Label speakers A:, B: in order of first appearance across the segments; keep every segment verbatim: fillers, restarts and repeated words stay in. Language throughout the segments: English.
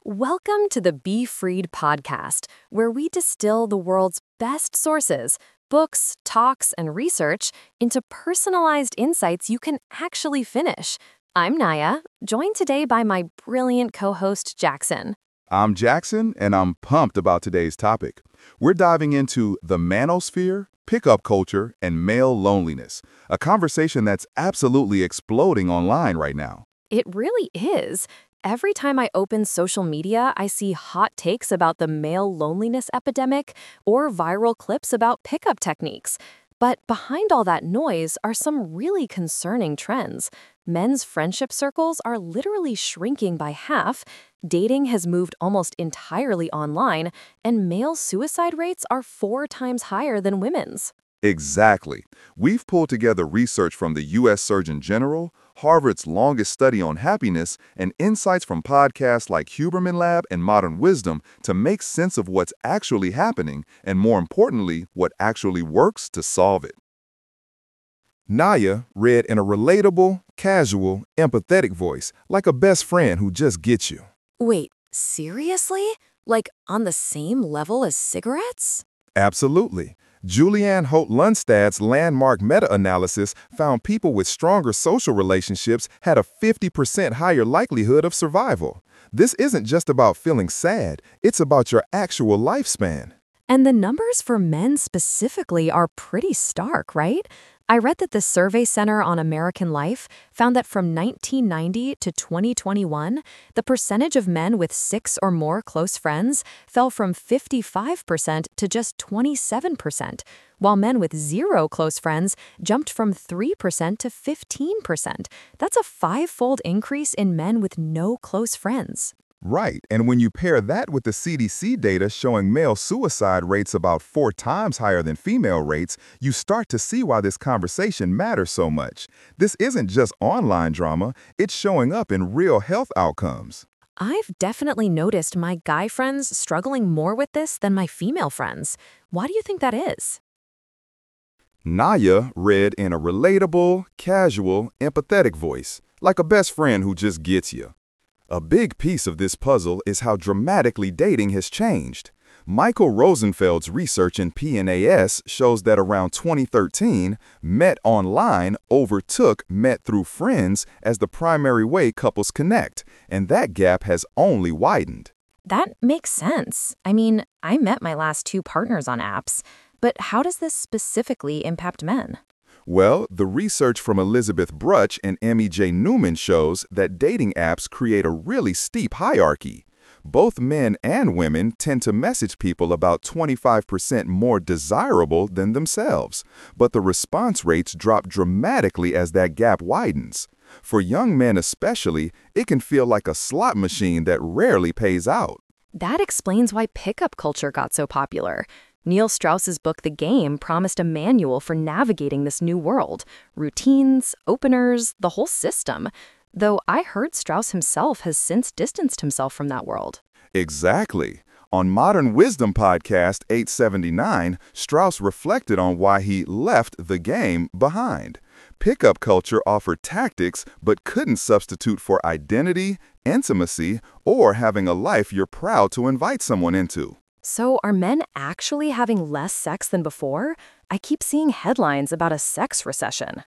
A: Welcome to the Be Freed podcast, where we distill the world's best sources, books, talks, and research into personalized insights you can actually finish. I'm Naya, joined today by my brilliant co-host Jackson.
B: I'm Jackson, and I'm pumped about today's topic. We're diving into the manosphere, pickup culture, and male loneliness, a conversation that's absolutely exploding online right now.
A: It really is. Every time I open social media, I see hot takes about the male loneliness epidemic or viral clips about pickup techniques. But behind all that noise are some really concerning trends. Men's friendship circles are literally shrinking by half, dating has moved almost entirely online, and male suicide rates are four times higher than women's.
B: Exactly. We've pulled together research from the U S Surgeon General, Harvard's longest study on happiness, and insights from podcasts like Huberman Lab and Modern Wisdom to make sense of what's actually happening and, more importantly, what actually works to solve it. Naya read in a relatable, casual, empathetic voice, like a best friend who just gets you.
A: Wait, seriously? Like on the same level as cigarettes?
B: Absolutely. Julianne Holt-Lundstad's landmark meta-analysis found people with stronger social relationships had a fifty percent higher likelihood of survival. This isn't just about feeling sad, it's about your actual lifespan.
A: And the numbers for men specifically are pretty stark, right? I read that the Survey Center on American Life found that from nineteen ninety to twenty twenty-one, the percentage of men with six or more close friends fell from fifty-five percent to just twenty-seven percent, while men with zero close friends jumped from three percent to fifteen percent. That's a five-fold increase in men with no close friends.
B: Right, and when you pair that with the C D C data showing male suicide rates about four times higher than female rates, you start to see why this conversation matters so much. This isn't just online drama, it's showing up in real health outcomes.
A: I've definitely noticed my guy friends struggling more with this than my female friends. Why do you think that is?
B: Naya read in a relatable, casual, empathetic voice, like a best friend who just gets you. A big piece of this puzzle is how dramatically dating has changed. Michael Rosenfeld's research in P N A S shows that around twenty thirteen, met online overtook met through friends as the primary way couples connect, and that gap has only widened.
A: That makes sense. I mean, I met my last two partners on apps, but how does this specifically impact men?
B: Well, the research from Elizabeth Bruch and Emmy J. Newman shows that dating apps create a really steep hierarchy. Both men and women tend to message people about twenty-five percent more desirable than themselves, but the response rates drop dramatically as that gap widens. For young men especially, it can feel like a slot machine that rarely pays out.
A: That explains why pickup culture got so popular. Neil Strauss's book The Game promised a manual for navigating this new world. Routines, openers, the whole system. Though I heard Strauss himself has since distanced himself from that world.
B: Exactly. On Modern Wisdom Podcast eight seventy-nine, Strauss reflected on why he left The Game behind. Pickup culture offered tactics but couldn't substitute for identity, intimacy, or having a life you're proud to invite someone into.
A: So are men actually having less sex than before? I keep seeing headlines about a sex recession.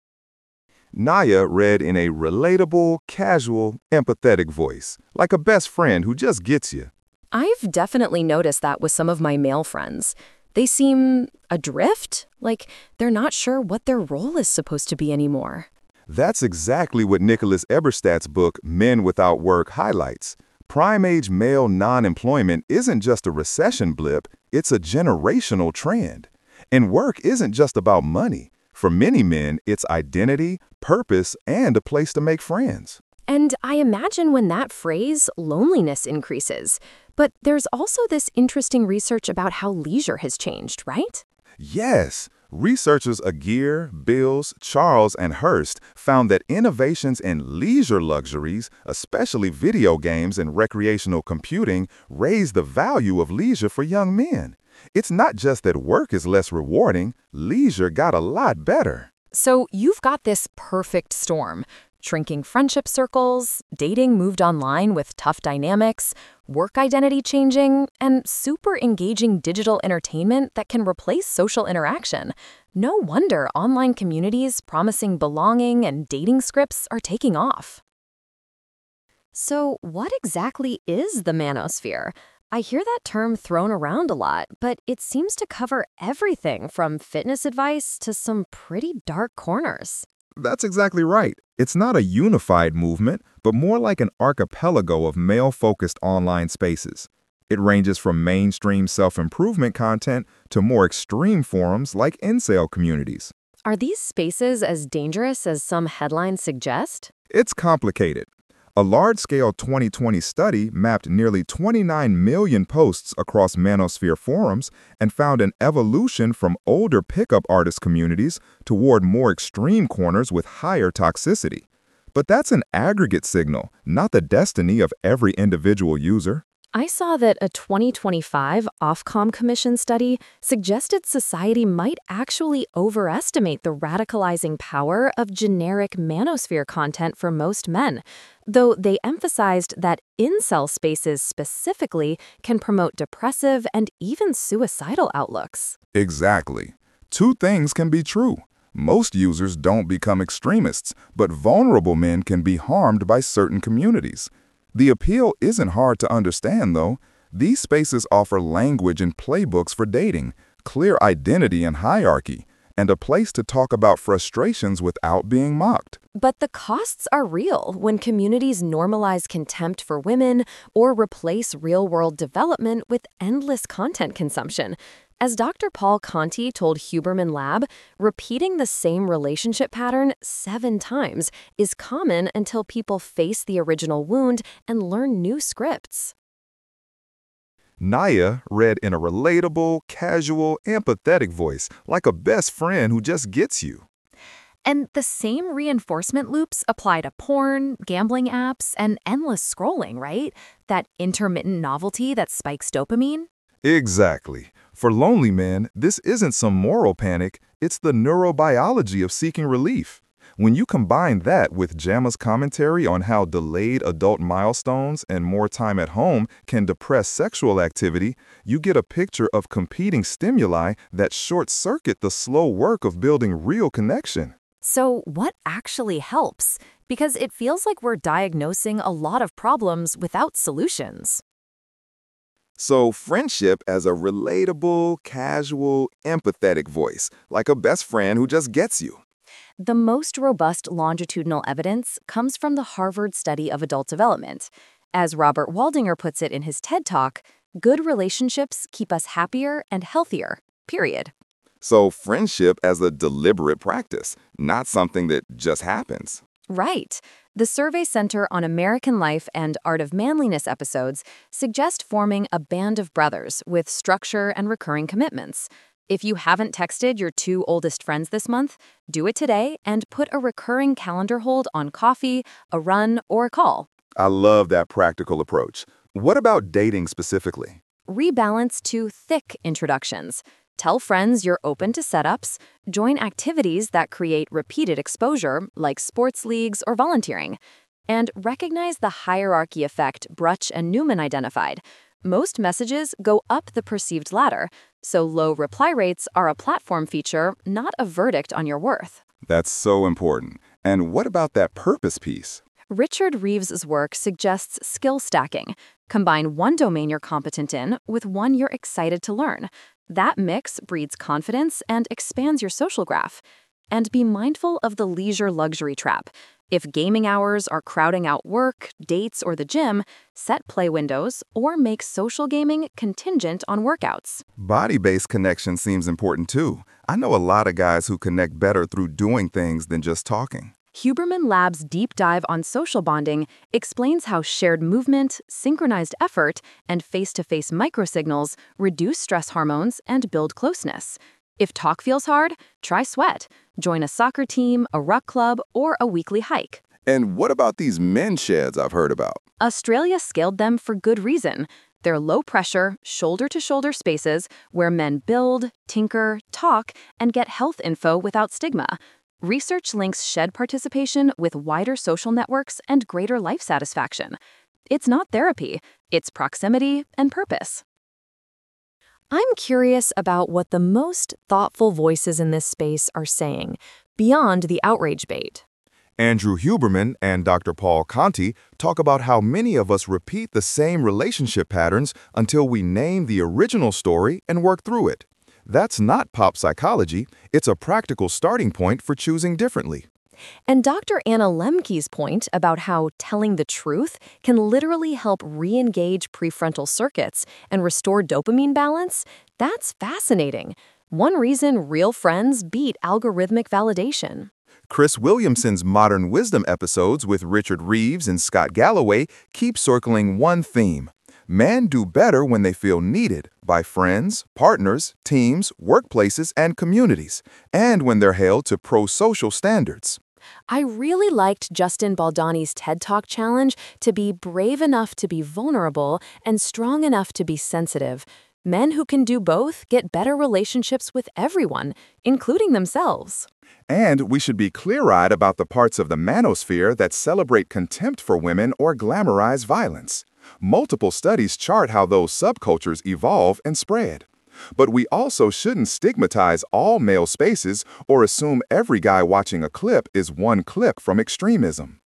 B: Naya read in a relatable, casual, empathetic voice, like a best friend who just gets you.
A: I've definitely noticed that with some of my male friends. They seem adrift, like they're not sure what their role is supposed to be anymore.
B: That's exactly what Nicholas Eberstadt's book, Men Without Work, highlights. Prime-age male non-employment isn't just a recession blip, it's a generational trend. And work isn't just about money. For many men, it's identity, purpose, and a place to make friends.
A: And I imagine when that phrase, loneliness, increases. But there's also this interesting research about how leisure has changed, right?
B: Yes. Researchers Aguirre, Bills, Charles, and Hurst found that innovations in leisure luxuries, especially video games and recreational computing, raise the value of leisure for young men. It's not just that work is less rewarding, leisure got a lot better.
A: So you've got this perfect storm. Shrinking friendship circles, dating moved online with tough dynamics, work identity changing, and super engaging digital entertainment that can replace social interaction. No wonder online communities promising belonging and dating scripts are taking off. So, what exactly is the manosphere? I hear that term thrown around a lot, but it seems to cover everything from fitness advice to some pretty dark corners.
B: That's exactly right. It's not a unified movement, but more like an archipelago of male-focused online spaces. It ranges from mainstream self-improvement content to more extreme forums like incel communities.
A: Are these spaces as dangerous as some headlines suggest?
B: It's complicated. A large-scale twenty twenty study mapped nearly twenty-nine million posts across manosphere forums and found an evolution from older pickup artist communities toward more extreme corners with higher toxicity. But that's an aggregate signal, not the destiny of every individual user.
A: I saw that a twenty twenty-five Ofcom Commission study suggested society might actually overestimate the radicalizing power of generic manosphere content for most men, though they emphasized that incel spaces specifically can promote depressive and even suicidal outlooks.
B: Exactly. Two things can be true. Most users don't become extremists, but vulnerable men can be harmed by certain communities. The appeal isn't hard to understand, though. These spaces offer language and playbooks for dating, clear identity and hierarchy, and a place to talk about frustrations without being mocked.
A: But the costs are real when communities normalize contempt for women or replace real-world development with endless content consumption. As Doctor Paul Conti told Huberman Lab, repeating the same relationship pattern seven times is common until people face the original wound and learn new scripts.
B: Naya read in a relatable, casual, empathetic voice, like a best friend who just gets you.
A: And the same reinforcement loops apply to porn, gambling apps, and endless scrolling, right? That intermittent novelty that spikes dopamine?
B: Exactly. For lonely men, this isn't some moral panic, it's the neurobiology of seeking relief. When you combine that with JAMA's commentary on how delayed adult milestones and more time at home can depress sexual activity, you get a picture of competing stimuli that short-circuit the slow work of building real connection.
A: So what actually helps? Because it feels like we're diagnosing a lot of problems without solutions.
B: So friendship as a relatable, casual, empathetic voice, like a best friend who just gets you.
A: The most robust longitudinal evidence comes from the Harvard Study of Adult Development. As Robert Waldinger puts it in his TED Talk, good relationships keep us happier and healthier, period.
B: So friendship as a deliberate practice, not something that just happens.
A: Right. The Survey Center on American Life and Art of Manliness episodes suggest forming a band of brothers with structure and recurring commitments. If you haven't texted your two oldest friends this month, do it today and put a recurring calendar hold on coffee, a run, or a call.
B: I love that practical approach. What about dating specifically?
A: Rebalance to thick introductions. Tell friends you're open to setups, join activities that create repeated exposure, like sports leagues or volunteering, and recognize the hierarchy effect Bruch and Newman identified. Most messages go up the perceived ladder, so low reply rates are a platform feature, not a verdict on your worth.
B: That's so important. And what about that purpose piece?
A: Richard Reeves's work suggests skill stacking. Combine one domain you're competent in with one you're excited to learn. That mix breeds confidence and expands your social graph. And be mindful of the leisure luxury trap. If gaming hours are crowding out work, dates, or the gym, set play windows or make social gaming contingent on workouts.
B: Body-based connection seems important too. I know a lot of guys who connect better through doing things than just talking.
A: Huberman Lab's deep dive on social bonding explains how shared movement, synchronized effort, and face-to-face microsignals reduce stress hormones and build closeness. If talk feels hard, try sweat. Join a soccer team, a ruck club, or a weekly hike.
B: And what about these men's sheds I've heard about?
A: Australia scaled them for good reason. They're low-pressure, shoulder-to-shoulder spaces where men build, tinker, talk, and get health info without stigma. Research links shed participation with wider social networks and greater life satisfaction. It's not therapy, it's proximity and purpose. I'm curious about what the most thoughtful voices in this space are saying, beyond the outrage bait.
B: Andrew Huberman and Doctor Paul Conti talk about how many of us repeat the same relationship patterns until we name the original story and work through it. That's not pop psychology, it's a practical starting point for choosing differently.
A: And Doctor Anna Lemke's point about how telling the truth can literally help re-engage prefrontal circuits and restore dopamine balance, that's fascinating. One reason real friends beat algorithmic validation.
B: Chris Williamson's Modern Wisdom episodes with Richard Reeves and Scott Galloway keep circling one theme. Men do better when they feel needed by friends, partners, teams, workplaces, and communities, and when they're held to pro-social standards.
A: I really liked Justin Baldani's TED Talk challenge to be brave enough to be vulnerable and strong enough to be sensitive. Men who can do both get better relationships with everyone, including themselves.
B: And we should be clear-eyed about the parts of the manosphere that celebrate contempt for women or glamorize violence. Multiple studies chart how those subcultures evolve and spread. But we also shouldn't stigmatize all male spaces or assume every guy watching a clip is one clip from extremism.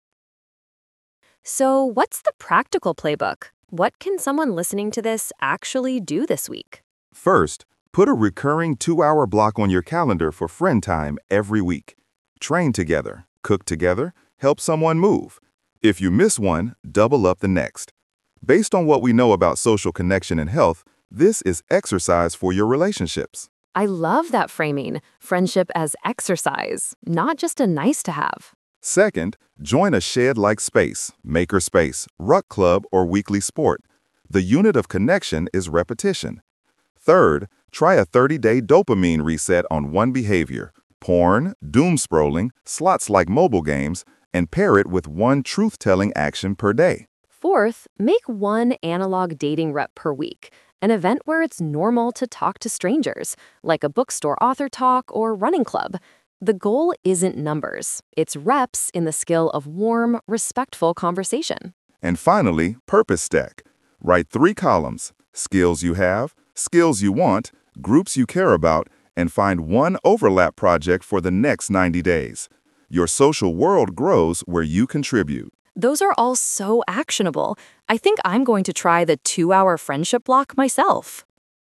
A: So, what's the practical playbook? What can someone listening to this actually do this week?
B: First, put a recurring two-hour block on your calendar for friend time every week. Train together, cook together, help someone move. If you miss one, double up the next. Based on what we know about social connection and health, this is exercise for your relationships.
A: I love that framing, friendship as exercise, not just a nice to have.
B: Second, join a shed-like space, makerspace, ruck club, or weekly sport. The unit of connection is repetition. Third, try a thirty-day dopamine reset on one behavior, porn, doom scrolling, slots like mobile games, and pair it with one truth-telling action per day.
A: Fourth, make one analog dating rep per week, an event where it's normal to talk to strangers, like a bookstore author talk or running club. The goal isn't numbers, it's reps in the skill of warm, respectful conversation.
B: And finally, purpose stack. Write three columns, skills you have, skills you want, groups you care about, and find one overlap project for the next ninety days. Your social world grows where you contribute.
A: Those are all so actionable. I think I'm going to try the two-hour friendship block myself.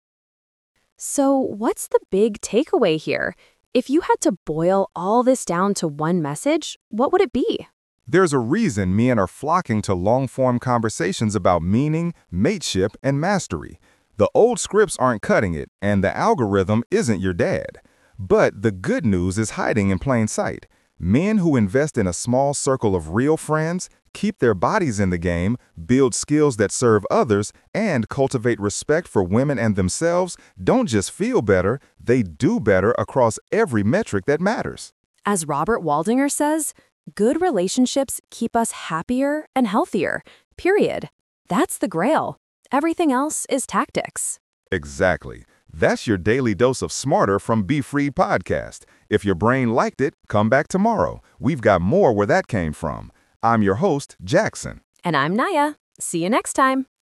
A: So, what's the big takeaway here? If you had to boil all this down to one message, what would it be?
B: There's a reason men are flocking to long-form conversations about meaning, mateship, and mastery. The old scripts aren't cutting it, and the algorithm isn't your dad. But the good news is hiding in plain sight. Men who invest in a small circle of real friends, keep their bodies in the game, build skills that serve others, and cultivate respect for women and themselves don't just feel better, they do better across every metric that matters.
A: As Robert Waldinger says, good relationships keep us happier and healthier, period. That's the grail. Everything else is tactics.
B: Exactly. That's your daily dose of Smarter from Be Free podcast. If your brain liked it, come back tomorrow. We've got more where that came from. I'm your host, Jackson.
A: And I'm Naya. See you next time.